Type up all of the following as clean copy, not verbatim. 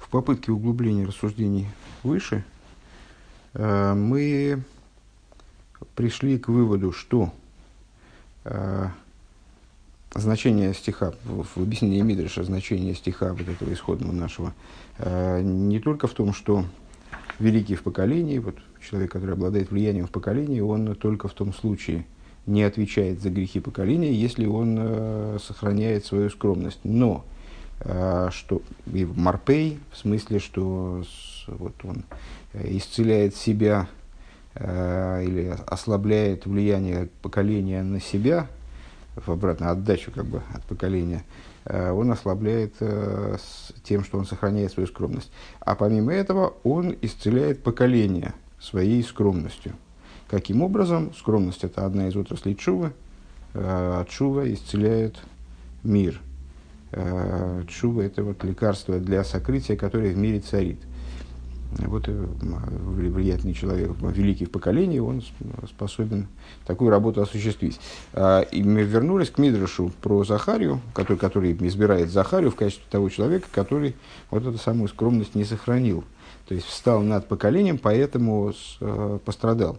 попытке углубления рассуждений выше мы пришли к выводу, что значение стиха, в объяснении Мидраша, значение стиха вот этого исходного нашего, не только в том, что великий в поколении, вот человек, который обладает влиянием в поколении, он только в том случае не отвечает за грехи поколения, если он сохраняет свою скромность. Но что и марпей, в смысле, что вот он исцеляет себя или ослабляет влияние поколения на себя, в обратную отдачу как бы от поколения, он ослабляет тем, что он сохраняет свою скромность. А помимо этого он исцеляет поколение своей скромностью. Каким образом? Скромность – это одна из отраслей тшувы, а тшува исцеляет мир. Тшува – это вот лекарство для сокрытия, которое в мире царит. Вот влиятельный человек, великий в поколении, он способен такую работу осуществить. И мы вернулись к Мидрашу про Захарию, который избирает Захарию в качестве того человека, который вот эту самую скромность не сохранил. То есть встал над поколением, поэтому пострадал.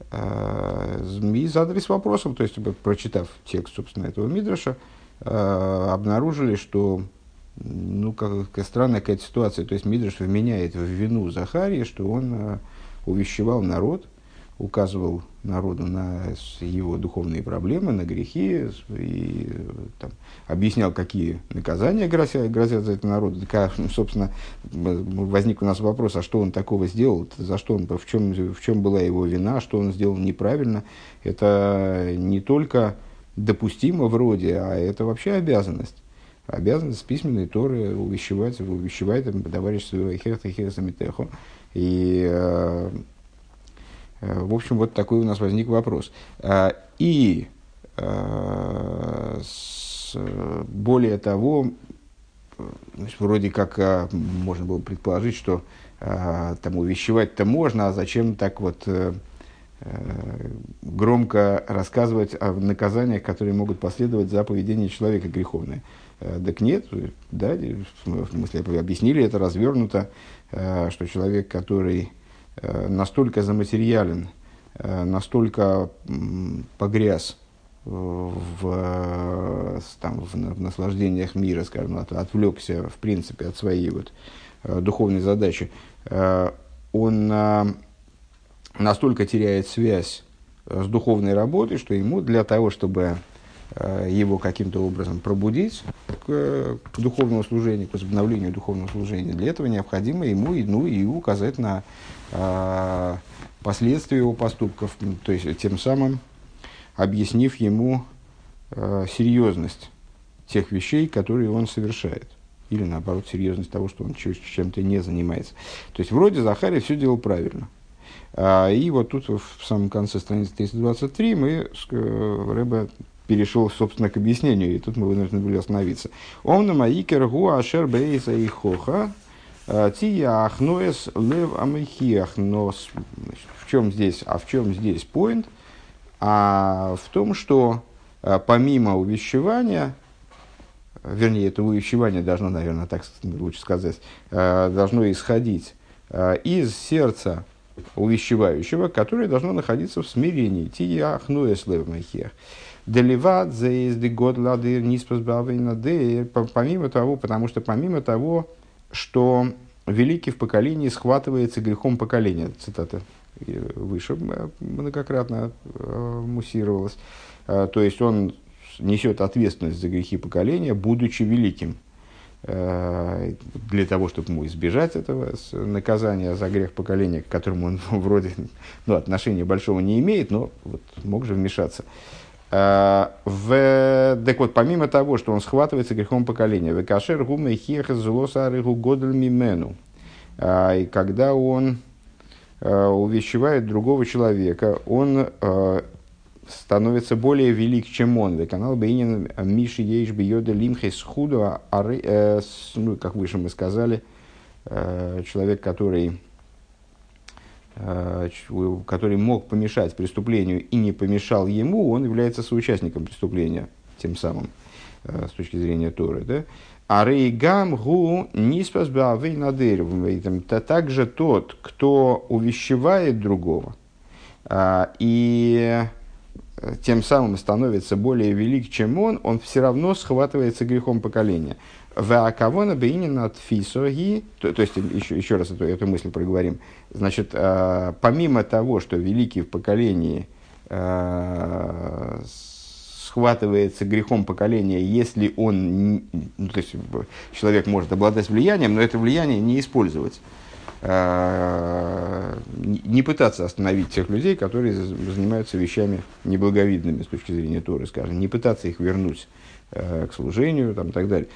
И задались вопросом, то есть прочитав текст, собственно, этого Мидраша, обнаружили, что какая странная какая-то ситуация. То есть Мидраш вменяет в вину Захарии, что он увещевал народ, указывал народу на его духовные проблемы, на грехи, и объяснял, какие наказания грозят за это народу. Так, собственно, возник у нас вопрос, а что он такого сделал, за что он, в чем была его вина, что он сделал неправильно. Это не только допустимо вроде, а это вообще обязанность. Обязанность письменной Торы увещевает товарищ своего Хересамитехо. И, в общем, вот такой у нас возник вопрос. И, более того, вроде как можно было предположить, что там увещевать-то можно, а зачем так вот громко рассказывать о наказаниях, которые могут последовать за поведение человека греховное. Так нет, да, в смысле, объяснили это развернуто, что человек, который настолько заматериален, настолько погряз в наслаждениях мира, скажем, отвлекся, в принципе, от своей вот духовной задачи, он настолько теряет связь с духовной работой, что ему для того, чтобы его каким-то образом пробудить к духовному служению, к возобновлению духовного служения, для этого необходимо ему и указать на последствия его поступков, то есть тем самым объяснив ему серьезность тех вещей, которые он совершает, или наоборот серьезность того, что он чем-то не занимается. То есть вроде Захария все делал правильно. И вот тут в самом конце страницы 323 Ребе перешел, собственно, к объяснению, и тут мы вынуждены были остановиться. «Омна маикер гу ашер бейса и хоха тия ахноэс лев амихиах». Но в чем здесь поинт? А в том, что помимо увещевания, вернее, это увещевание должно, наверное, так лучше сказать, должно исходить из сердца увещевающего, которое должно находиться в смирении. Тия ахноэс лев амихиах. Деливат заезды год лады ниспасбавейна. Помимо того, что великий в поколении схватывается грехом поколения, цитата выше многократно муссировалась, то есть он несет ответственность за грехи поколения, будучи великим, для того, чтобы ему избежать этого наказания за грех поколения, к которому он вроде отношения большого не имеет, но вот мог же вмешаться. Так вот, помимо того, что он схватывается грехом поколения, «Векашер гумей хеха злосарыгу годль мимену», и когда он увещевает другого человека, он становится более велик, чем он. «Веканал бейнин миши ейш бьёда лимхей схуду», как выше мы сказали, человек, который мог помешать преступлению и не помешал ему, он является соучастником преступления, тем самым, с точки зрения Торы. Да? Арейгам гу ниспас бавей надыр. Это также тот, кто увещевает другого и тем самым становится более велик, чем он все равно схватывается грехом поколения. Ваакавона бейнина тфисоги, то есть еще раз эту мысль проговорим. Значит, помимо того, что великий в поколении схватывается грехом поколения, если он, ну, то есть человек может обладать влиянием, но это влияние не использовать. Не пытаться остановить тех людей, которые занимаются вещами неблаговидными с точки зрения Торы, скажем, не пытаться их вернуть к служению там, и так далее.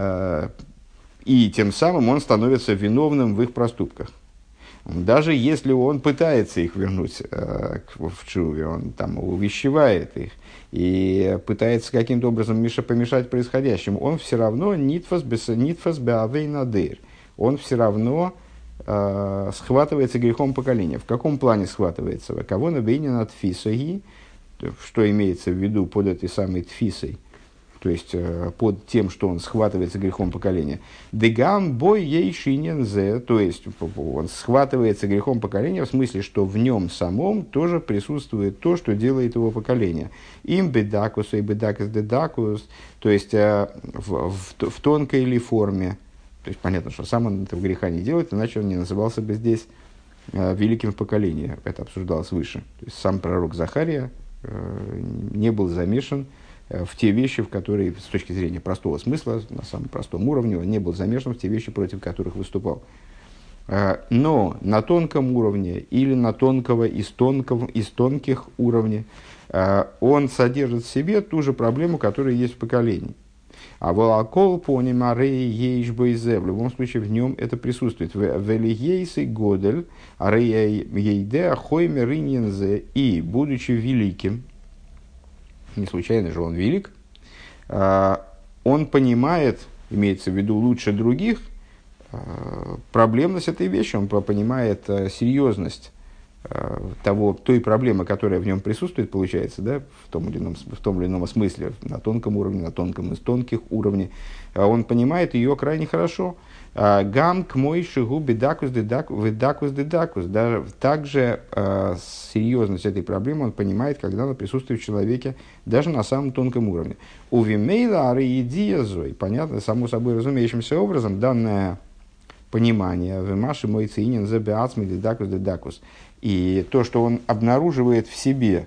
И тем самым он становится виновным в их проступках. Даже если он пытается их вернуть в тшуве, он там увещевает их и пытается каким-то образом помешать происходящему, он все равно нитфас беавей надыр. Он все равно схватывается грехом поколения. В каком плане схватывается? Кого набейнен от тфисоги, что имеется в виду под этой самой тфисой, то есть под тем, что он схватывается грехом поколения. Дегам бой ей шинензе, то есть он схватывается грехом поколения в смысле, что в нем самом тоже присутствует то, что делает его поколение. Им бедакус и бедакус дедакус, то есть в тонкой ли форме. То есть понятно, что сам он этого греха не делает, иначе он не назывался бы здесь великим в поколении. Это обсуждалось выше. То есть сам пророк Захария не был замешан в те вещи, в которые, с точки зрения простого смысла, на самом простом уровне, он не был замешан в те вещи, против которых выступал. Но на тонком уровне или на тонкого из тонких уровней он содержит в себе ту же проблему, которая есть в поколении. А волокол поним арей ейшбойзе, в любом случае в нем это присутствует. Велиейсы годель арей ейде хойме риньензе, и будучи великим, не случайно же он велик, он понимает, имеется в виду лучше других, проблемность этой вещи, он понимает серьезность той проблемы, которая в нем присутствует, получается, да, в том или ином смысле, на тонком уровне, на тонком из тонких уровней, он понимает ее крайне хорошо. Гам к мой шигу бедакус дедакус. Даже также серьезность этой проблемы он понимает, когда она присутствует в человеке, даже на самом тонком уровне. У вимейла ариедиязой, понятно, само собой разумеющимся образом, данное понимание вимаши мой цинин забиацми дедакус. И то, что он обнаруживает в себе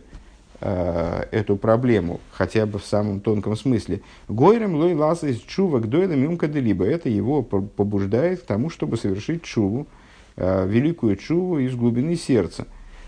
эту проблему, хотя бы в самом тонком смысле, гойрем лой ласа из чува к дойлам юмкаделиба, это его побуждает к тому, чтобы совершить чуву, великую чуву из глубины сердца.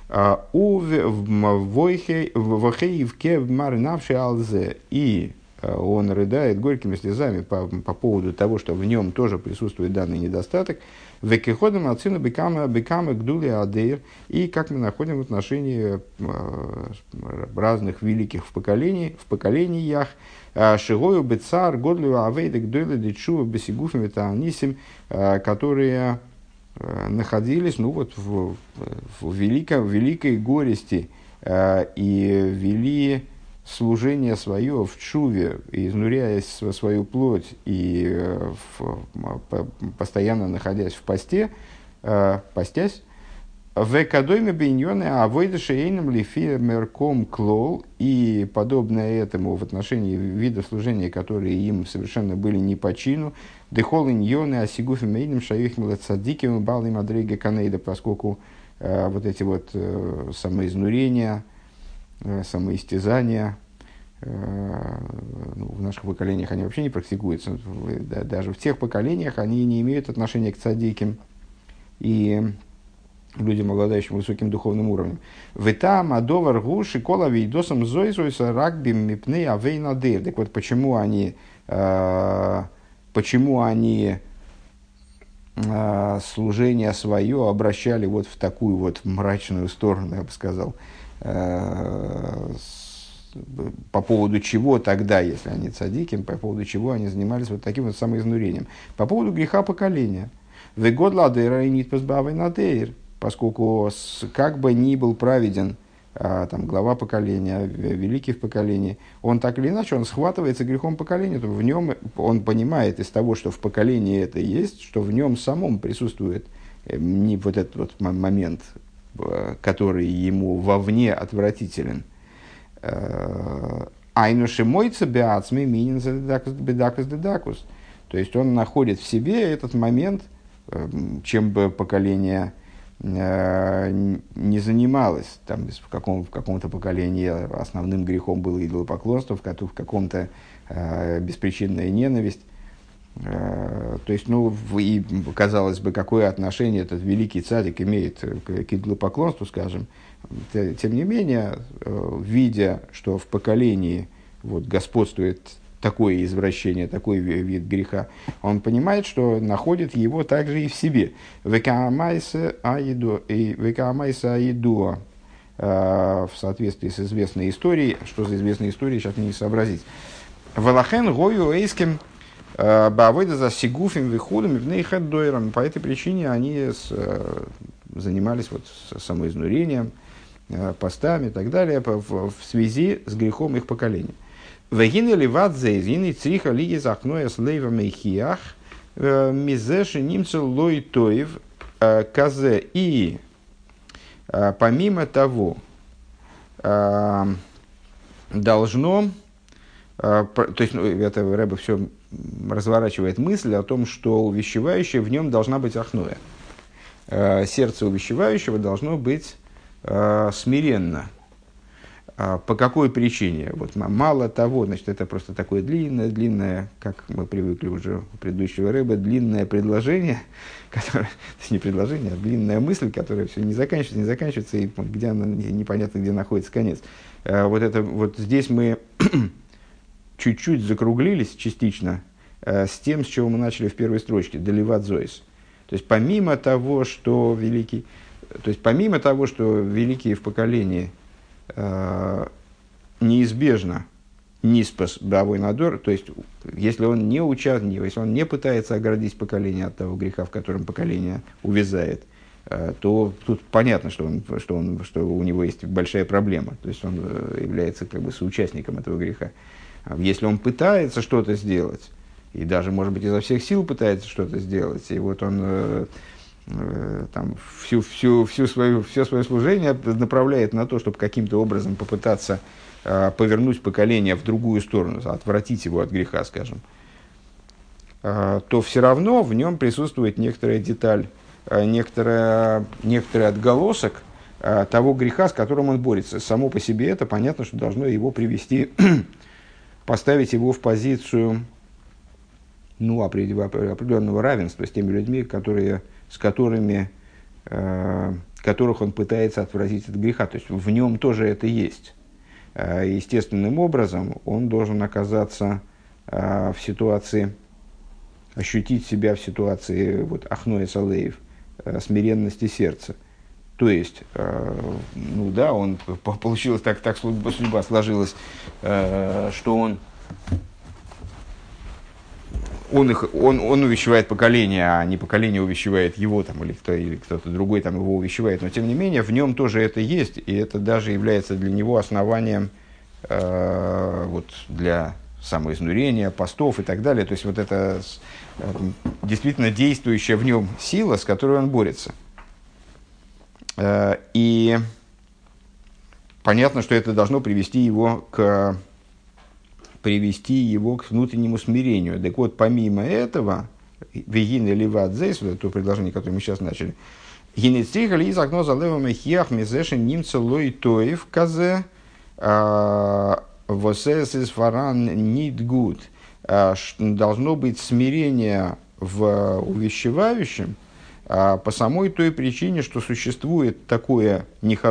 И он рыдает горькими слезами по поводу того, что в нем тоже присутствует данный недостаток. Векиходом отсюда бекама гдули адейр. И как мы находим в отношении разных великих в поколениях, шигою бецар годлю авейда гдули дичува бесигуфим витаанисим, которые находились в великой горести и вели служение свое в чуве, изнуряясь в свою плоть и постоянно находясь в посте, постясь, в кадойме биньоне авойда шейном лифи мерком клол, и подобное этому в отношении видов служения, которые им совершенно были не по чину, дехол иньоне асигуфи мейным шаих милацадиким балым мадрига канейда, поскольку вот эти вот самоизнурения, самоистязания, в наших поколениях они вообще не практикуются. Даже в тех поколениях они не имеют отношения к цадиким и людям, обладающим высоким духовным уровнем. Витам адовар гуши кола вейдосам зойсойса ракбим мипны авейнадыр. Так вот, почему они служение свое обращали вот в такую вот мрачную сторону, я бы сказал, по поводу чего тогда, если они цадики, по поводу чего они занимались вот таким вот самоизнурением? По поводу греха поколения. Вегод ладейра и нит позбавой надейр, поскольку как бы ни был праведен там, глава поколения, великий в поколении, он так или иначе, он схватывается грехом поколения, то в нем он понимает из того, что в поколении это есть, что в нем самом присутствует не вот этот вот момент, который ему вовне отвратителен. Айнуши мойца беацми минин бедакус дедакус. То есть он находит в себе этот момент, чем бы поколение не занималось. Там, в каком-то поколении основным грехом было идолопоклонство, в каком-то беспричинная ненависть. То есть, и казалось бы, какое отношение этот великий цадик имеет к идолопоклонству, скажем. Тем не менее, видя, что в поколении вот, господствует такое извращение, такой вид греха, он понимает, что находит его также и в себе. «Векаамайса аидуа» в соответствии с известной историей. Что за известная история, сейчас мне не сообразить. «Валахен гою эйским баавойда за сигуфим виходами в нейхаддойрам». По этой причине они занимались вот самоизнурением, постами и так далее в связи с грехом их поколения. Вегины ливат зейзины цриха лиги захноя с лейвом и хиях мизеши немцы лой тоев казе. И помимо того должно, то есть это Рэбе все разворачивает мысль о том, что увещевающее в нем должна быть ахноя. Сердце увещевающего должно быть смиренно. По какой причине? Вот, мало того, значит, это просто такое длинное, как мы привыкли уже у предыдущего Рэба, длинное предложение, которое, не предложение, а длинная мысль, которая все не заканчивается, и где она, непонятно, где находится конец. Вот здесь мы чуть-чуть закруглились частично с тем, с чего мы начали в первой строчке, «Деливат зоис». То есть, помимо того, что великие в поколении неизбежно ниспас бавой надор, то есть если он не участвует, если он не пытается оградить поколение от того греха, в котором поколение увязает, то тут понятно, что у него есть большая проблема, то есть он является как бы соучастником этого греха. Если он пытается что-то сделать, и даже, может быть, изо всех сил пытается что-то сделать, и вот он там, все свое служение направляет на то, чтобы каким-то образом попытаться повернуть поколение в другую сторону, отвратить его от греха, скажем, то все равно в нем присутствует некоторая деталь, некоторый отголосок того греха, с которым он борется. Само по себе это понятно, что должно его привести, поставить его в позицию определенного равенства с теми людьми, которых он пытается отвратить от греха. То есть в нем тоже это есть. Естественным образом он должен оказаться в ситуации, ощутить себя в ситуации вот, ахноэ салеев, смиренности сердца. То есть, он получилось так судьба сложилась, что он увещевает поколение, а не поколение увещевает его, там, или кто-то другой там, его увещевает. Но, тем не менее, в нем тоже это есть, и это даже является для него основанием для самоизнурения, постов и так далее. То есть, вот это действительно действующая в нем сила, с которой он борется. И понятно, что это должно привести его к внутреннему смирению. Так вот, помимо этого, «Вегин или вадзейс», вот это то предложение, которое мы сейчас начали, «Гинецриха ли из окно залевом эхиах мезешин немца лой тоев казе восэс из фаран нит гуд». Должно быть смирение в увещевающем по самой той причине, что существует такого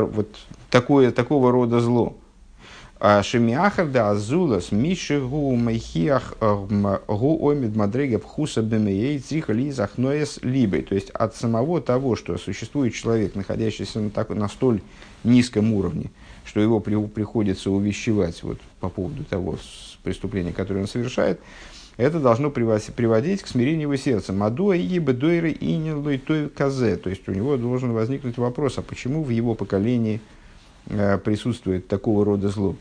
рода зло. Шемиахар да азулас миши гу майхиах гу омид мадрега пхуса бемеей цриха ли захноес либой. То есть от самого того, что существует человек, находящийся на столь низком уровне, что его приходится увещевать вот, по поводу того преступления, которое он совершает, это должно приводить к смирению его сердца. Мадуа и бедойры и не той казе. То есть у него должен возникнуть вопрос, а почему в его поколении присутствует такого рода зло.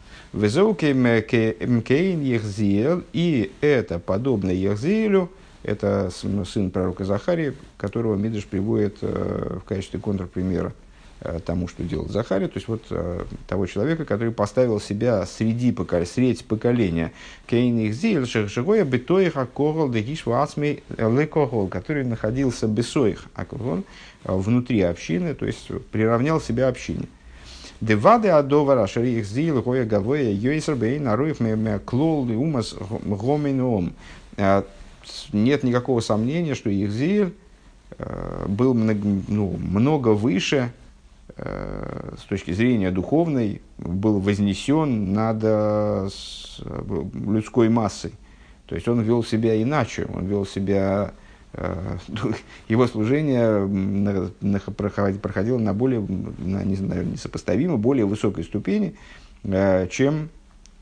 И это подобно Ехзиэлю, это сын пророка Захарии, которого Мидраш приводит в качестве контрпримера тому, что делал Захария, то есть вот того человека, который поставил себя среди поколения, который находился бесоих внутри общины, то есть приравнял себя общине. Девады адовара шарих зил гоя гавоя йойсер бейн аруев клол и умас гомином. Нет никакого сомнения, что Ихзиэль был много выше с точки зрения духовной, был вознесен над людской массой. То есть он вел себя иначе, он вел себя, его служение проходило на более, несопоставимо более высокой ступени, чем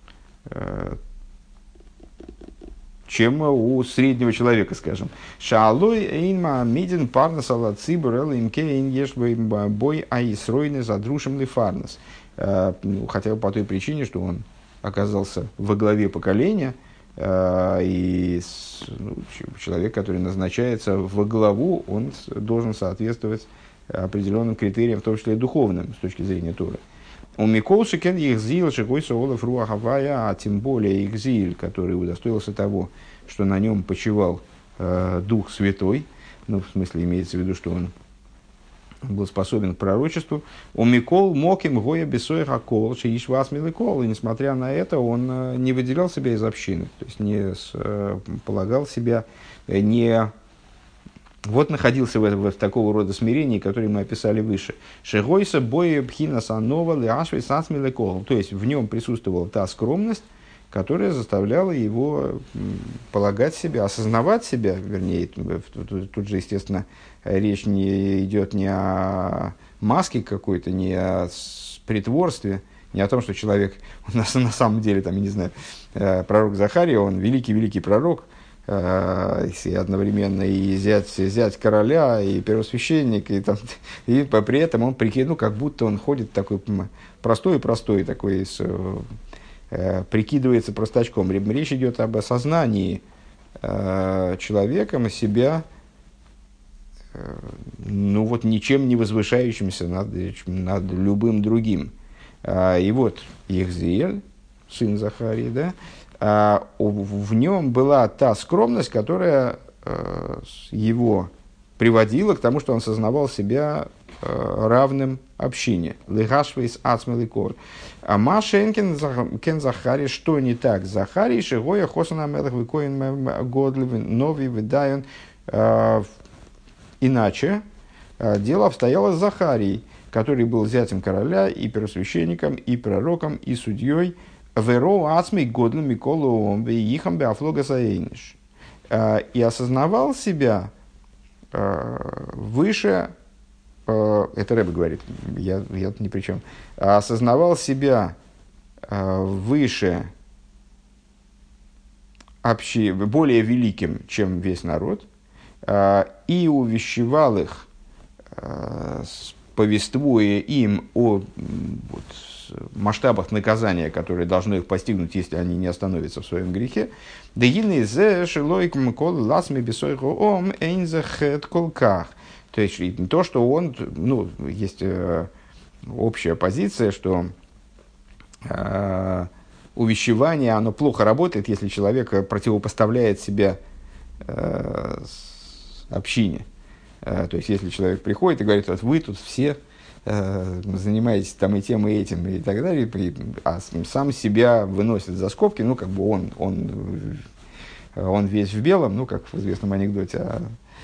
у среднего человека, скажем. Шаалой эйнма мидин парнас ала цибур эл имкейн еш бой аисройны задрушим ли фарнас. Хотя бы по той причине, что он оказался во главе поколения, и человек, который назначается во главу, он должен соответствовать определенным критериям, в том числе и духовным, с точки зрения Торы. У Миколши кен Ихзиэль шигойса олаф руах авая, а тем более Ихзиэль, который удостоился того, что на нем почивал Дух Святой, ну, в смысле, имеется в виду, что он был способен к пророчеству. У Микол моким гоя бесоих акол, шииш вас миликол, и несмотря на это, он не выделял себя из общины, то есть не полагал себя, не... Вот находился в такого рода смирении, которое мы описали выше. Шегойса боя пхина санова лиашви сасмилекол. То есть в нем присутствовала та скромность, которая заставляла его полагать себя, осознавать себя, вернее, тут же, естественно, речь не идет не о маске какой-то, не о притворстве, не о том, что человек у нас на самом деле, там, я не знаю, пророк Захария, он великий-великий пророк, и одновременно и зять короля, и первосвященник, и при этом он прикинул, как будто он ходит такой простой, такой, прикидывается простачком. Речь идет об осознании человеком себя, ничем не возвышающимся над любым другим. И вот Ихзиэль, сын Захарии, да, в нем была та скромность, которая его приводила к тому, что он сознавал себя равным общине. Легашвейс ацмеликор. А Машенкин кен Захарий, что не так? Захарий шигоя хосана мелах выкоин годливин новый выдайон. Иначе дело обстояло с Захарией, который был зятем короля и первосвященником, и пророком, и судьей. Веро ацмей годлим миколу ихам беафлога саэйниш. И осознавал себя выше, это Рэбе говорит, я тут ни при чем, осознавал себя выше, более великим, чем весь народ, и увещевал их, повествуя им о масштабах наказания, которые должно их постигнуть, если они не остановятся в своем грехе. То есть то, что он, есть общая позиция, что увещевание, оно плохо работает, если человек противопоставляет себя общине. То есть если человек приходит и говорит, вот вы тут все занимаетесь там и тем, и этим, и так далее, а сам себя выносит за скобки, он весь в белом, как в известном анекдоте,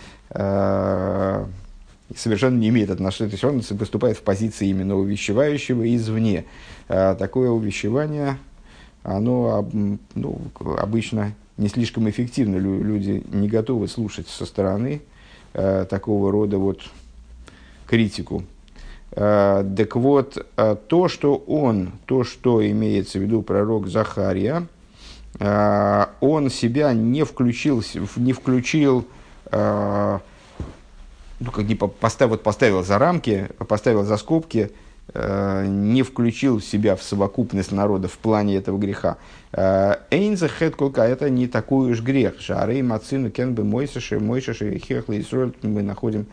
совершенно не имеет отношения, то есть он выступает в позиции именно увещевающего извне. Такое увещевание, оно обычно не слишком эффективно, люди не готовы слушать со стороны такого рода критику. Так вот, то, что имеется в виду пророк Захария, он себя не включил, поставил за рамки, поставил за скобки не включил себя в совокупность народа в плане этого греха. Эйнза хэткулка, это не такой уж грех. Шарей мацину кенбе мойсаши хехла Исроэль. Мы находим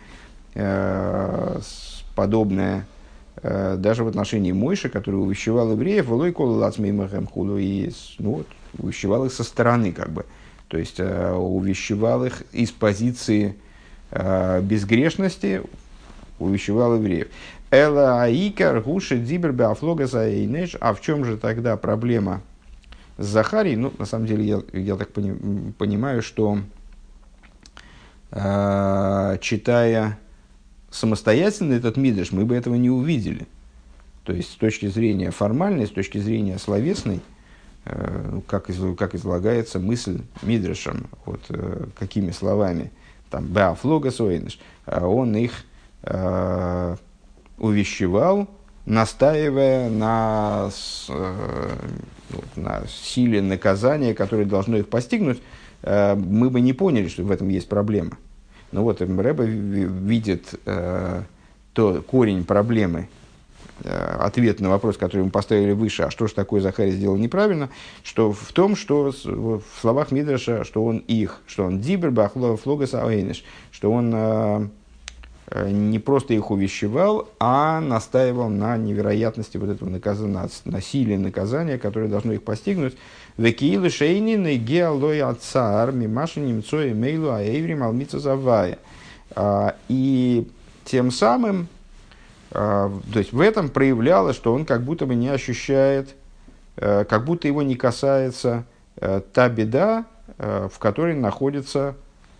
подобное даже в отношении Мойши, который увещевал евреев, волой колы лацмеймахем худу, и увещевал их со стороны, как бы. То есть увещевал их из позиции безгрешности, увещевал евреев. Эла аикар гуши дибер беафлога заэйнеш. А в чем же тогда проблема с Захарией? Ну, на самом деле, я так понимаю, что читая самостоятельно этот мидраш, мы бы этого не увидели. То есть, с точки зрения формальной, с точки зрения словесной, как излагается мысль мидрашем, вот, какими словами, там, беафлога заэйнеш, он их увещевал, настаивая на силе наказания, которое должно их постигнуть, мы бы не поняли, что в этом есть проблема. Но вот Рэбе видит корень проблемы, ответ на вопрос, который мы поставили выше, а что же такое Захарий сделал неправильно, что в том, что в словах Мидраша, что он дибер бахлогас аэйнеш, что он не просто их увещевал, а настаивал на невероятности вот этого на силе наказания, которое должно их постигнуть. Векиилу шейнин и геалой ацар мимаши немцой мейлу аэврим алмица завая. И тем самым, то есть в этом проявлялось, что он как будто бы не ощущает, как будто его не касается та беда, в которой находятся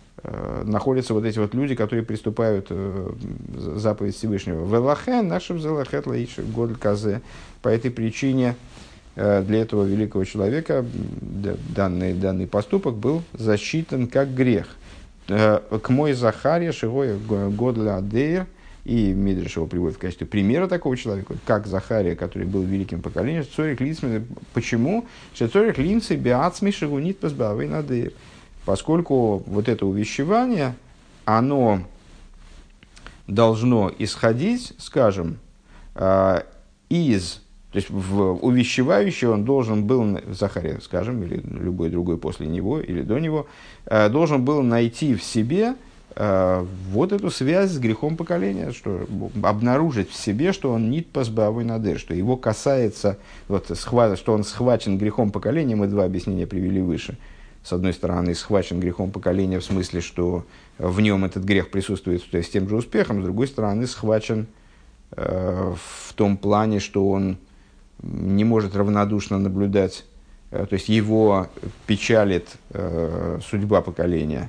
вот эти вот люди, которые приступают заповедь Всевышнего. Велахен, нашим зелахет лаиш голь казе. По этой причине для этого великого человека данный поступок был засчитан как грех. К мой Захария шигоя годля адеир, и Мидраш его приводит в качестве примера такого человека, как Захария, который был великим поколением. Почему? Шецорих линцы биацми шигунит пазбавей надеир. Поскольку вот это увещевание, оно должно исходить, скажем, то есть увещевающий он должен был, Захария, скажем, или любой другой после него, или до него, должен был найти в себе вот эту связь с грехом поколения, что обнаружить в себе, что он нит пасбавой надер, что его касается, что он схвачен грехом поколения, мы два объяснения привели выше. С одной стороны, схвачен грехом поколения в смысле, что в нем этот грех присутствует с тем же успехом, с другой стороны, схвачен в том плане, что он не может равнодушно наблюдать, то есть его печалит судьба поколения.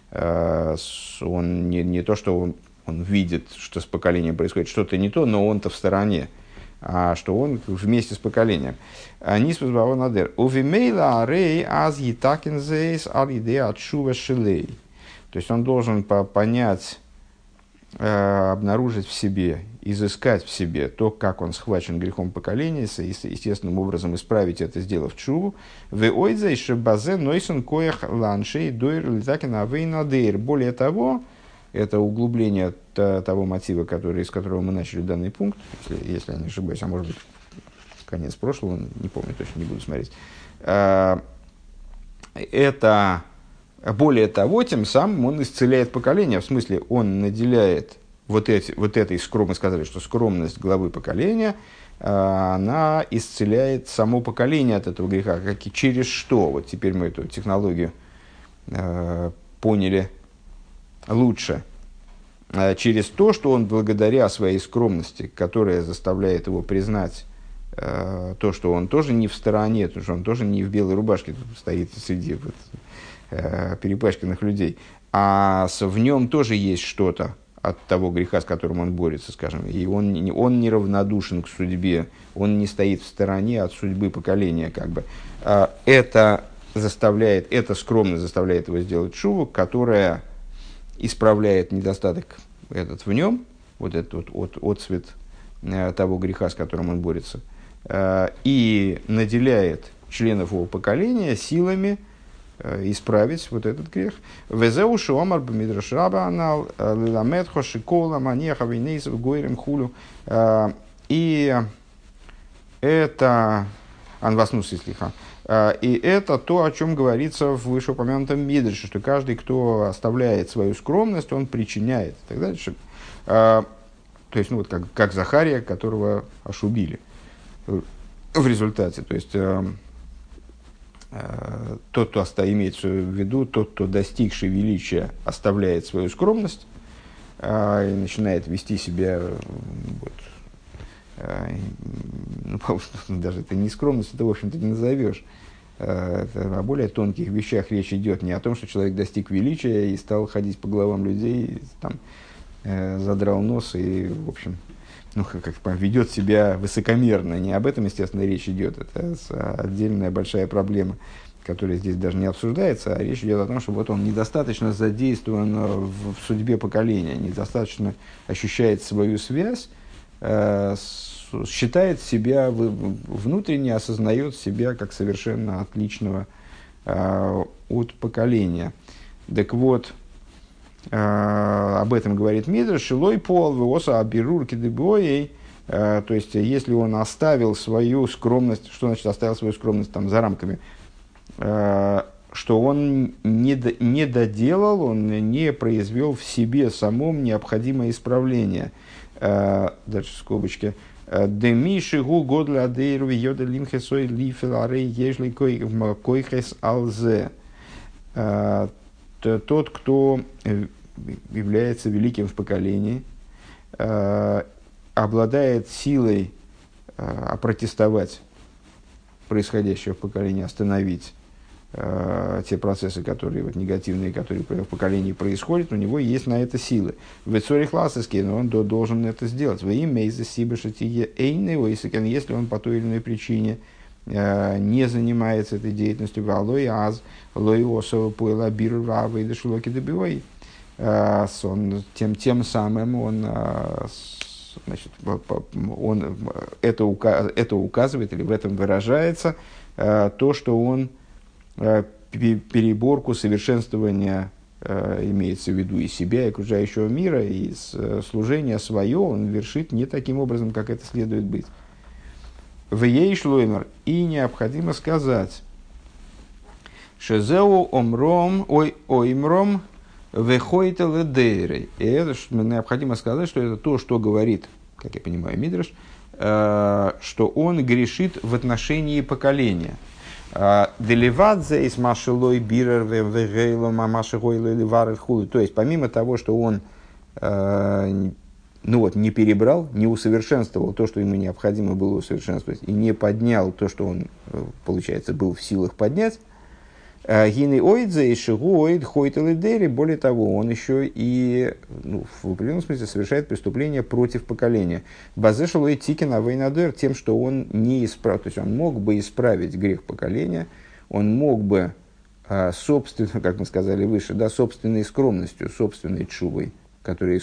Он не то, что он видит, что с поколением происходит что-то не то, но он-то в стороне, а что он вместе с поколением. Нис позбавил надер. Увимейла арей аз етакин зейс ал идея отшува шилей. То есть он должен понять, обнаружить в себе, изыскать в себе то, как он схвачен грехом поколения, естественным образом исправить это, сделав чуву. Более того, это углубление того мотива, из которого мы начали данный пункт, если я не ошибаюсь, а может быть, конец прошлого, не помню, точно не буду смотреть. Это, более того, тем самым он исцеляет поколение, в смысле, он наделяет вот этой скромностью, мы сказали, что скромность главы поколения, она исцеляет само поколение от этого греха, как и через что. Вот теперь мы эту технологию поняли лучше. Через то, что он благодаря своей скромности, которая заставляет его признать то, что он тоже не в стороне, то, что он тоже не в белой рубашке стоит среди перепачканных людей, а в нем тоже есть что-то от того греха, с которым он борется, скажем, и он не равнодушен к судьбе, он не стоит в стороне от судьбы поколения, как бы. Это скромность заставляет его сделать шуву, которая исправляет недостаток этот в нем, вот этот вот отцвет того греха, с которым он борется, и наделяет членов его поколения силами исправить вот этот грех. Везеу шуамар б'мидраш раба анал ламед хошикола манеха винейсов гойрем хулю. И это анваснус слиха. И это то, о чем говорится в вышеупомянутом Мидреше, что каждый, кто оставляет свою скромность, он причиняет. И так дальше. То есть, ну, вот как Захария, которого аж убили в результате. То есть, тот, кто имеется в виду, тот, кто достигший величия, оставляет свою скромность и начинает вести себя, вот, даже это не скромность, это, в общем-то, не назовешь. О более тонких вещах речь идет. Не о том, что человек достиг величия и стал ходить по головам людей, там, задрал нос и, в общем, ну, ведет себя высокомерно. Не об этом, естественно, речь идет. Это отдельная большая проблема, которая здесь даже не обсуждается. А речь идет о том, что вот он недостаточно задействован в судьбе поколения, недостаточно ощущает свою связь, считает себя, внутренне осознает себя как совершенно отличного от поколения. Так вот, об этом говорит Мидраш, шилой пол, веоса абирурки дебоей, то есть, если он оставил свою скромность, что значит оставил свою скромность там за рамками, что он не доделал, он не произвел в себе самом необходимое исправление. Дальше скобочки. Демиши гу годля адейру йода лимхесой лифеларей ежли койхес алзе. Тот, кто является великим в поколении, обладает силой опротестовать происходящее в поколении, остановить те процессы, которые вот, негативные, которые в поколении происходят, у него есть на это силы. В Эцорих Ласовский, но он должен это сделать. Если он по той или иной причине не занимается этой деятельностью, тем самым он, значит, это указывает или в этом выражается то, что он переборку совершенствования имеется в виду и себя, и окружающего мира, и служение свое он вершит не таким образом, как это следует быть. В ей шлоймер, и необходимо сказать, шезеу омром, оймром, вехойта ледейрей. И это необходимо сказать, что это то, что говорит, как я понимаю, Мидраш, что он грешит в отношении поколения. Деливадзе из машилой бирер вегейло мамашигойло ливарет худу. То есть, помимо того, что он не перебрал, не усовершенствовал то, что ему необходимо было усовершенствовать, и не поднял то, что он, получается, был в силах поднять, гины оидзе и шигу оид хойтелы дери, более того, он еще и в определенном смысле совершает преступление против поколения. Базешалой тикин авейнадер тем, что он не исправил, то есть он мог бы исправить грех поколения, он мог бы собственно, как мы сказали выше, да, собственной скромностью, собственной тшувой, которая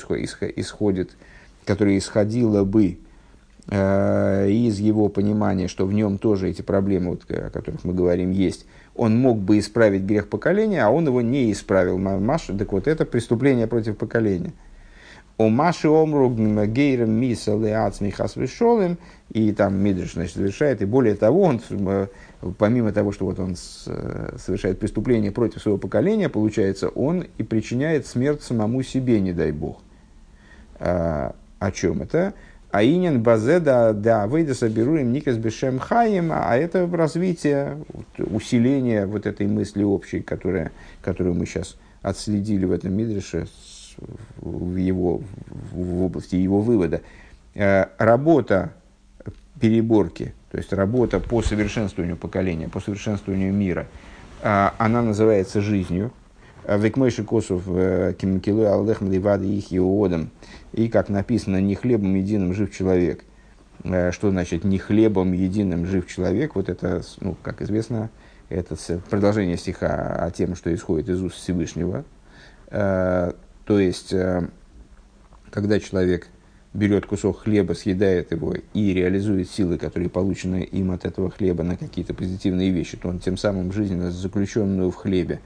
исходила бы из его понимания, что в нем тоже эти проблемы, вот, о которых мы говорим, есть, он мог бы исправить грех поколения, а он его не исправил. Маша, так вот, это преступление против поколения. О Маши омру гейрем миса леац михас вишолем, и там Мидраш, значит, совершает, и более того, он, помимо того, что вот он совершает преступление против своего поколения, получается, он и причиняет смерть самому себе, не дай бог. О чем это? Аинен базеда да выйда соберуем никас бешем хаим, а это развитие, усиление вот этой мысли общей, которую мы сейчас отследили в этом Мидреше в области его вывода. Работа переборки, то есть работа по совершенствованию поколения, по совершенствованию мира, она называется жизнью. Векмойши косов кимкилуй алдехм ливады их иодом. И, как написано, не хлебом единым жив человек. Что значит не хлебом единым жив человек? Вот это, как известно, это продолжение стиха о том, что исходит из уст Всевышнего. То есть, когда человек берет кусок хлеба, съедает его и реализует силы, которые получены им от этого хлеба на какие-то позитивные вещи, то он тем самым жизненно заключенную в хлебе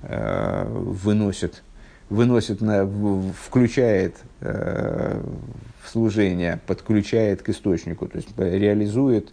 включает в служение, подключает к источнику, то есть реализует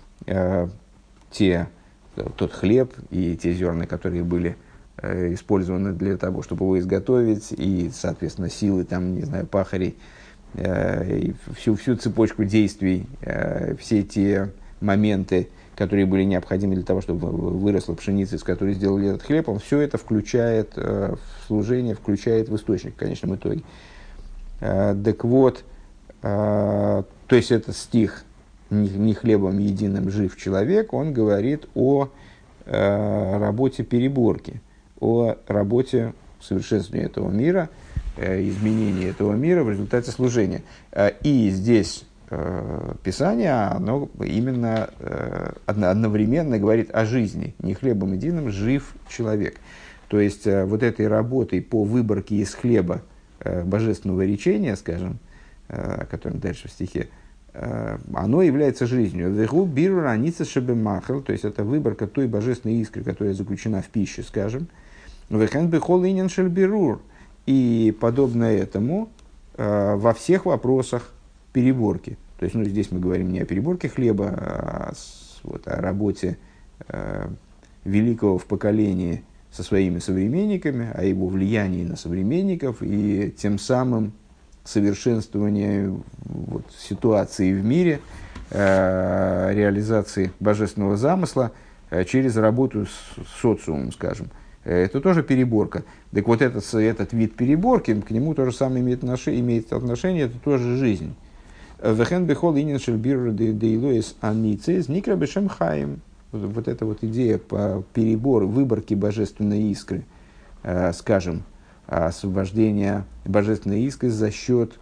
тот хлеб и те зерна, которые были использованы для того, чтобы его изготовить, и, соответственно, силы, там, не знаю, пахарей, и всю цепочку действий, все те моменты, которые были необходимы для того, чтобы выросла пшеница, из которой сделали этот хлеб, он все это включает в служение, включает в источник в конечном итоге. Так вот, то есть этот стих «Не хлебом единым жив человек», он говорит о работе переборки, о работе совершенствования этого мира, изменении этого мира в результате служения. И здесь Писание, оно именно одновременно говорит о жизни. «Не хлебом единым жив человек». То есть вот этой работой по выборке из хлеба божественного речения, скажем, о котором дальше в стихе, оно является жизнью. «Вегу биру раница шебемахал», то есть это выборка той божественной искры, которая заключена в пище, скажем. «Вехен бехол инин шель бирур». И подобно этому во всех вопросах переборки. То есть, здесь мы говорим не о переборке хлеба, а о работе великого в поколении со своими современниками, о его влиянии на современников и тем самым совершенствовании ситуации в мире, реализации божественного замысла через работу с социумом, скажем. Это тоже переборка. Так вот, этот вид переборки, к нему то же самое имеет отношение, это тоже жизнь. «Вехен бехол инин шель биру дейлоис аницез никра бешем хаим». Вот эта вот идея по перебору, выборке божественной искры, скажем, освобождения божественной искры за счет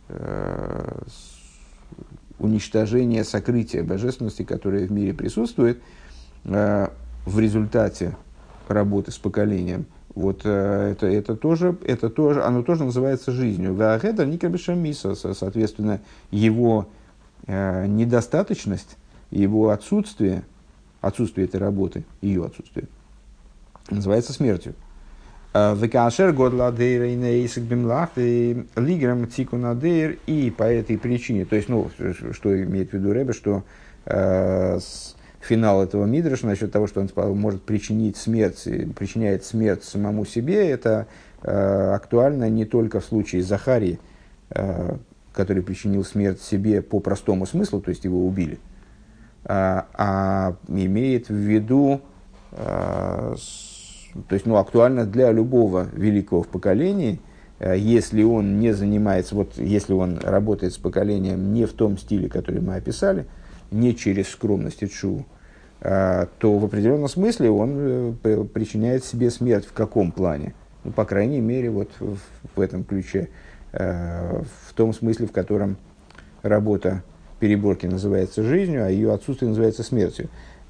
уничтожения сокрытия божественности, которое в мире присутствует в результате работы с поколением. Вот это тоже, оно тоже называется жизнью. Соответственно, его недостаточность, его отсутствие этой работы, ее отсутствие, называется смертью. И по этой причине, то есть, что имеет в виду Ребе, что финал этого мидраша насчет того, что он может причинить смерть, причиняет смерть самому себе, это актуально не только в случае Захарии, который причинил смерть себе по простому смыслу, то есть его убили, а имеет в виду, то есть, актуально для любого великого в поколении, если он не занимается, если он работает с поколением не в том стиле, который мы описали, не через скромность и тшуву, то в определенном смысле он причиняет себе смерть. В каком плане? По крайней мере, в этом ключе, в том смысле, в котором работа переборки называется жизнью, а ее отсутствие называется смертью.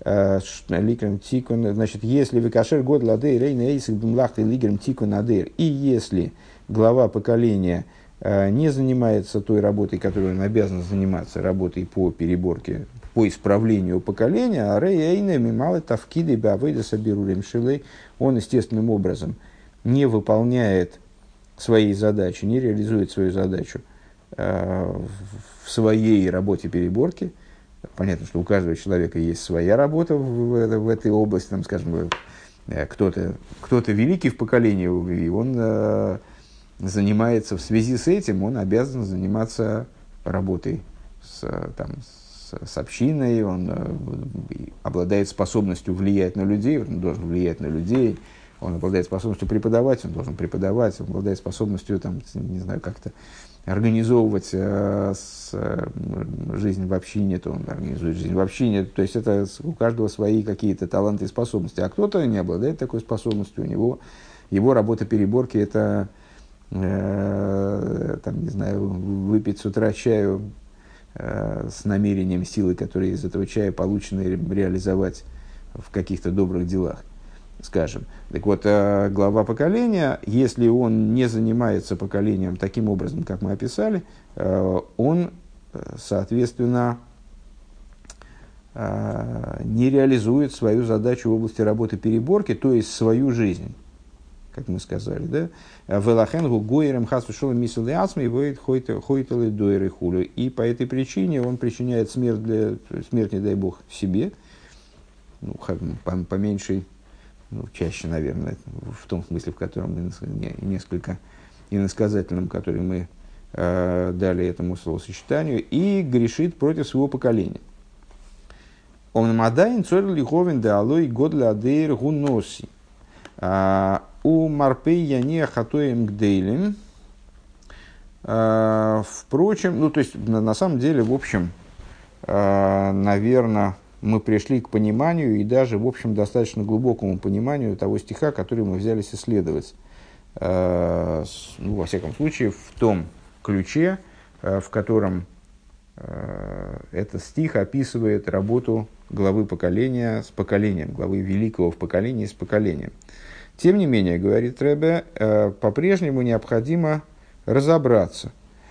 Значит, если векашер год ладей рейна эйсик бимлахты лигерм тикун надейр, и если глава поколения не занимается той работой, которой он обязан заниматься, работой по переборке, по исправлению поколения, а рейна мималы тавкиды бавейда собирулем шилей, он естественным образом не выполняет своей задачи, не реализует свою задачу в своей работе переборки. Понятно, что у каждого человека есть своя работа в этой области, там, скажем, кто-то великий в поколении, и он занимается в связи с этим, он обязан заниматься работой с общиной, он обладает способностью влиять на людей, он должен влиять на людей, он обладает способностью преподавать, он должен преподавать, он обладает способностью, не знаю, как-то организовывать жизнь в общине, то он организует жизнь в общине. То есть это у каждого свои какие-то таланты и способности. А кто-то не обладает такой способностью. У него его работа переборки – это, не знаю, выпить с утра чаю с намерением силы, которые из этого чая получены, реализовать в каких-то добрых делах, скажем. Так вот, глава поколения, если он не занимается поколением таким образом, как мы описали, он, соответственно, не реализует свою задачу в области работы переборки, то есть свою жизнь. как мы сказали, да? Велахен гугуерем хасушола мисл ацми воит хойтелы дойры хулю. И по этой причине он причиняет смерть, не дай бог, себе, ну, по меньшей, ну, чаще, наверное, в том смысле, в котором несколько иносказательном, который мы дали этому словосочетанию, и грешит против своего поколения. Он мадайн цорь лиховен де алой год ладейр гуноси. У марпей яне хатоем гдейлем. Впрочем, ну, то есть, на самом деле, в общем, наверное, мы пришли к пониманию, и даже, в общем, достаточно глубокому пониманию того стиха, который мы взялись исследовать. Ну, во всяком случае, в том ключе, в котором этот стих описывает работу главы поколения с поколением, главы великого в поколении с поколением. Тем не менее, говорит Ребе, по-прежнему необходимо разобраться.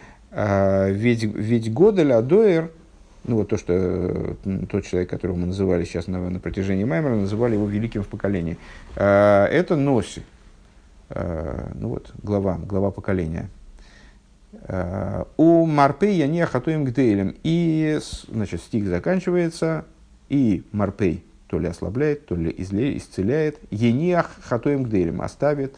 Ведь Годель Адоэр, ну вот то, что тот человек, которого мы называли сейчас на протяжении Маймера, называли его великим в поколении, это Носи, ну вот, глава поколения. У Марпей я не хатуем гдейлем. И, значит, стих заканчивается, и Марпей то ли ослабляет, то ли исцеляет. Ениах хатуем гдейлем, оставит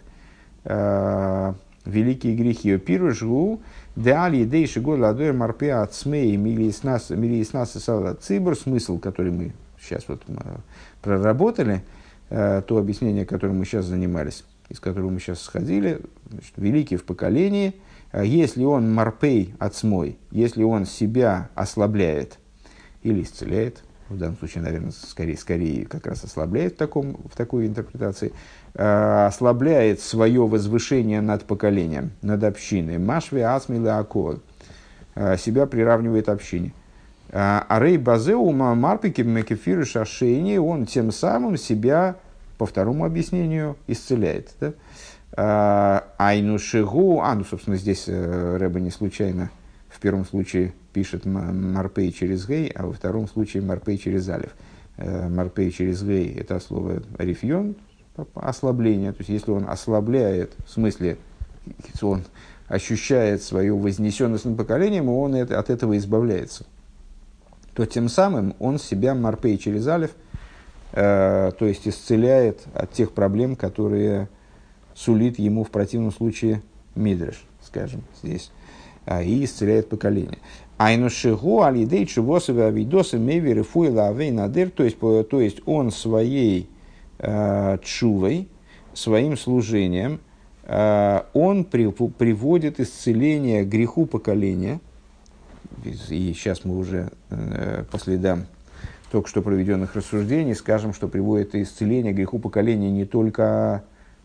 великие грехи. Пиру жгу, деали едейши год ладой Марпей ацмей милиеснас и сала цибр. Смысл, который мы сейчас вот проработали, то объяснение, которым мы сейчас занимались, из которого мы сейчас сходили, значит, великий в поколении. Если он марпей ацмой, если он себя ослабляет или исцеляет, в данном случае, наверное, скорее как раз ослабляет в такой интерпретации, ослабляет свое возвышение над поколением, над общиной, машви ацми леакол, себя приравнивает общине. Арей базеума марпики мекефиры шашейни, он тем самым себя, по второму объяснению, исцеляет. Да? Айну шигу, ну, собственно, здесь Ребе не случайно в первом случае пишет марпей через гей, а во втором случае марпей через алев. Марпей через гей – это слово рифьон, ослабление. То есть, если он ослабляет, в смысле, он ощущает свою вознесенность над поколением, он от этого избавляется, то тем самым он себя марпей через алев, то есть исцеляет от тех проблем, которые сулит ему в противном случае мидреш, скажем, здесь, и исцеляет поколение. Айнушигу алидей чувосове авидосы меви рефуила авей надер, то есть он своей чувой, своим служением, он приводит исцеление греху поколения. И сейчас мы уже по следам только что проведенных рассуждений скажем, что приводит исцеление греху поколения не только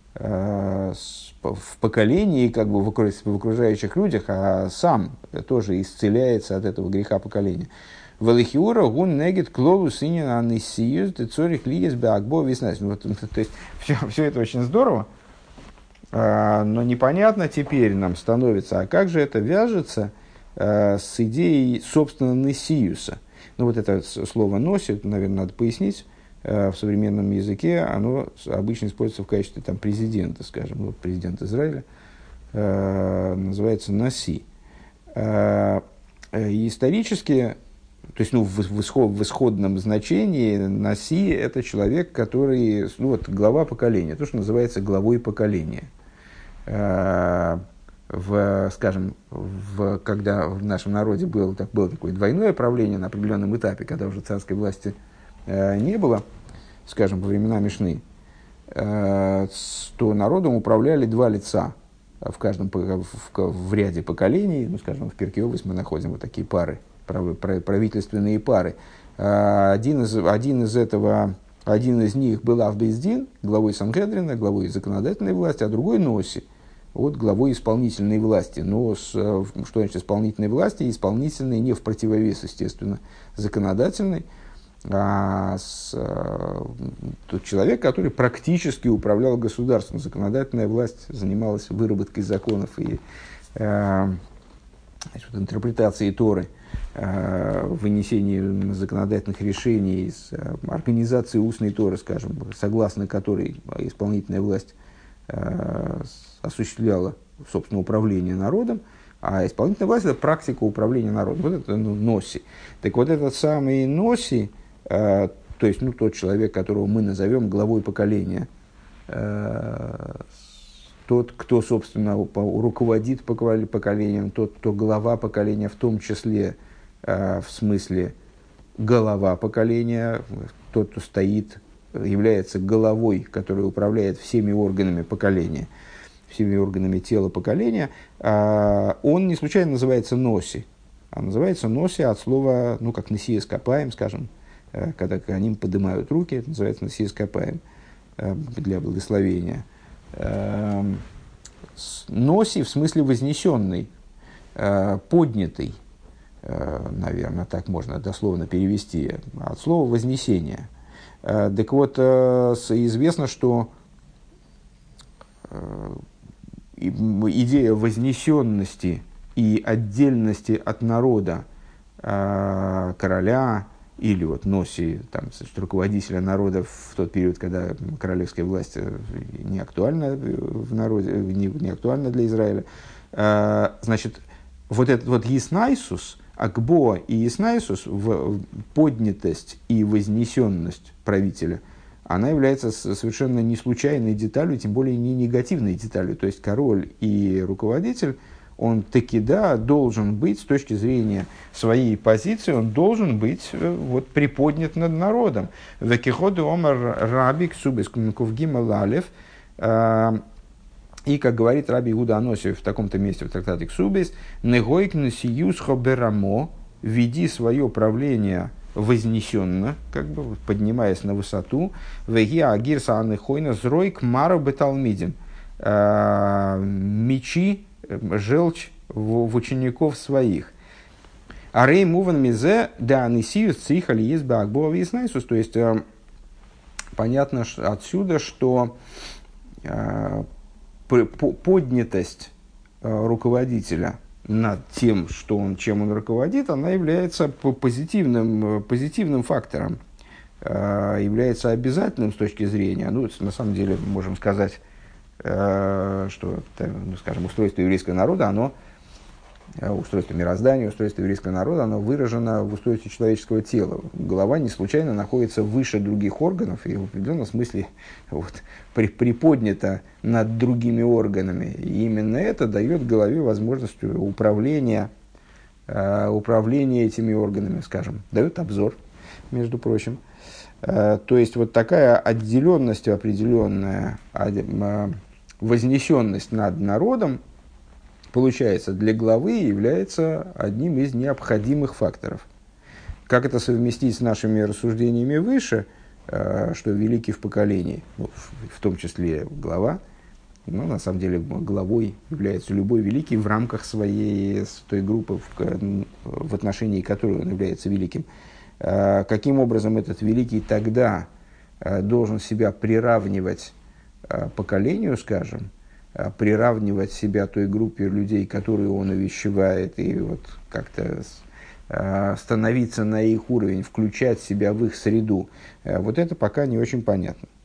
в поколении, как бы в окружающих людях, а сам тоже исцеляется от этого греха поколения. Валихиура гун негит клолу синина анисиюз децорих лиес беакбо виснась. То есть все это очень здорово, но непонятно теперь нам становится, а как же это вяжется с идеей, собственно, несиюса. Ну вот это слово носит, наверное, надо пояснить. В современном языке оно обычно используется в качестве там, президента, скажем, вот президент Израиля, называется Наси. Исторически, то есть в исходном значении Наси – это человек, который, ну, вот, глава поколения, то, что называется главой поколения. Когда в нашем народе было такое двойное правление на определенном этапе, когда уже царской власти не было, скажем, во времена Мишны, то народом управляли два лица в ряде поколений. Ну, скажем, в Перкей Овос мы находим вот такие пары, правительственные пары. Один из них был Авбейздин, главой Сангедрина, главой законодательной власти, а другой Носи, вот главой исполнительной власти. Но что значит исполнительной власти? Исполнительной не в противовес, естественно, законодательной, тот человек, который практически управлял государством. Законодательная власть занималась выработкой законов и интерпретацией Торы, вынесением законодательных решений, организацией устной Торы, скажем, согласно которой исполнительная власть осуществляла, собственно, управление народом, а исполнительная власть – это практика управления народом. Вот это носи. Так вот этот самый носи, то есть тот человек, которого мы назовем главой поколения, тот, кто, собственно, руководит поколением, тот, кто глава поколения, в том числе в смысле голова поколения, тот, кто стоит, является головой, который управляет всеми органами поколения, всеми органами тела поколения, он не случайно называется носи. А называется носи от слова, как несиес капаем, скажем, когда они поднимают руки, это называется несиес капаем для благословения. Носи в смысле вознесенный, поднятый, наверное, так можно дословно перевести, от слова вознесение. Так вот, известно, что идея вознесенности и отдельности от народа короля или носи, руководителя народа в тот период, когда королевская власть не актуальна в народе, не актуальна для Израиля, значит, вот этот Еснайсус, Акбо и Еснайсус, поднятость и вознесенность правителя, она является совершенно не случайной деталью, тем более не негативной деталью. То есть король и руководитель, он таки должен быть, с точки зрения своей позиции, он должен быть приподнят над народом. Векиходу омар рабик субис кувгимал алеф. И, как говорит Раби Иуда Аносиев в таком-то месте в трактате Ксубис, «Негойк носиюс хоберамо» – «веди свое правление вознесенно», поднимаясь на высоту, «веги агирса анехойна зройк мару беталмидим» – «мечи, желчь в учеников своих». «Арей муван мизе да анисиюс цихали есть баакбова виснайсус». То есть, понятно отсюда, что поднятость руководителя над тем, чем он руководит, она является позитивным фактором, является обязательным с точки зрения, на самом деле, можем сказать, что, скажем, устройство еврейского народа, устройство мироздания, устройство еврейского народа, оно выражено в устройстве человеческого тела. Голова не случайно находится выше других органов и в определенном смысле приподнята над другими органами. И именно это дает голове возможность управления этими органами, скажем, дает обзор, между прочим. То есть такая отделенность определенная, вознесенность над народом, получается, для главы является одним из необходимых факторов. Как это совместить с нашими рассуждениями выше, что великий в поколении, в том числе глава, на самом деле главой является любой великий в рамках той группы, в отношении которой он является великим. Каким образом этот великий тогда должен себя приравнивать поколению, скажем, приравнивать себя той группе людей, которые он увещевает, и как-то становиться на их уровень, включать себя в их среду. Это пока не очень понятно.